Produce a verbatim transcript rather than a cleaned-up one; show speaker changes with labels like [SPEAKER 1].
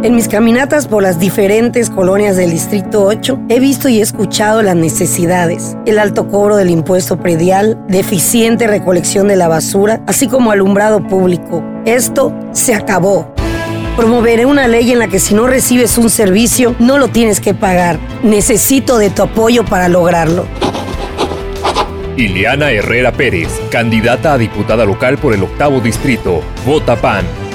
[SPEAKER 1] En mis caminatas por las diferentes colonias del Distrito ocho, he visto y he escuchado las necesidades, el alto cobro del impuesto predial, deficiente recolección de la basura, así como alumbrado público. Esto se acabó. Promoveré una ley en la que si no recibes un servicio, no lo tienes que pagar. Necesito de tu apoyo para lograrlo.
[SPEAKER 2] Ileana Herrera Pérez, candidata a diputada local por el octavo distrito. Vota P A N.